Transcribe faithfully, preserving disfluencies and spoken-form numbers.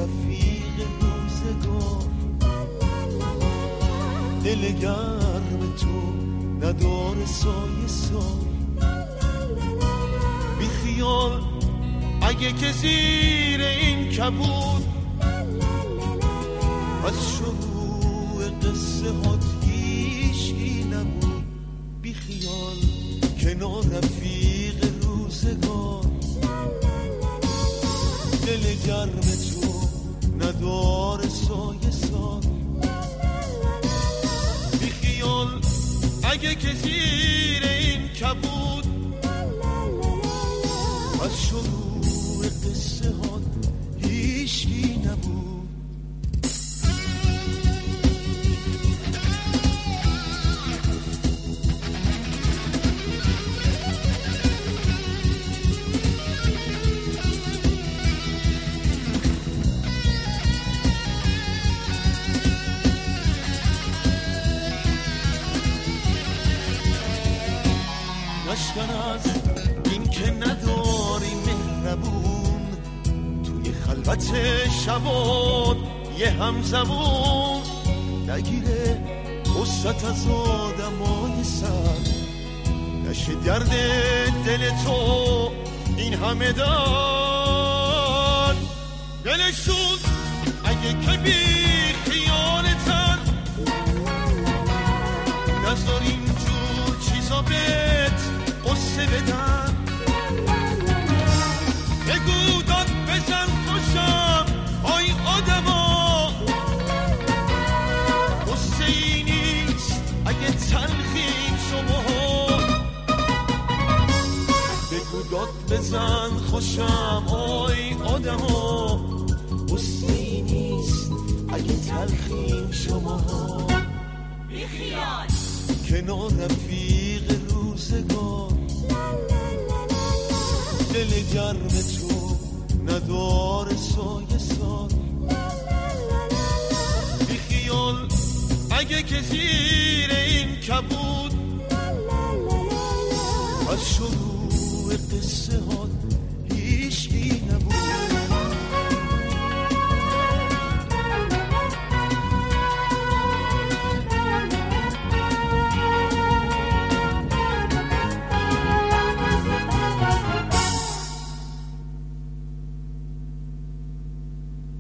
رفیق روزگار، دل گرم تو نداره سایه سار. بی خیال اگه که زیر این کبود، از شروع قصه هات هیچی نبود. بی خیال کنار رفیق روزگار، دل گرم تو نداره سایه سار. بی خیال اگه که زیر این کبود، از شروع قصه ها هیچی نبود. نشکن از این که نداری مهربون، توی خلوت شبات یه همزبون. نگیره قصت از آدمای سر، نشه درد دل تو این همه دار. دلشون اگه که بی خیالتن، نذار اینجور چیزا بهت قصه بدن. بگو داد بزن خوشم آی آدما، قصه ای نیست اگه تلخیم شما. بگو داد بزن خوشم آی آدما، قصه ای نیست اگه تلخیم شما. بیخیال کنار رفیق روزگار، دل گرم تو نداره سایه سار. بی خیال اگه که زیر این کبود، از شروع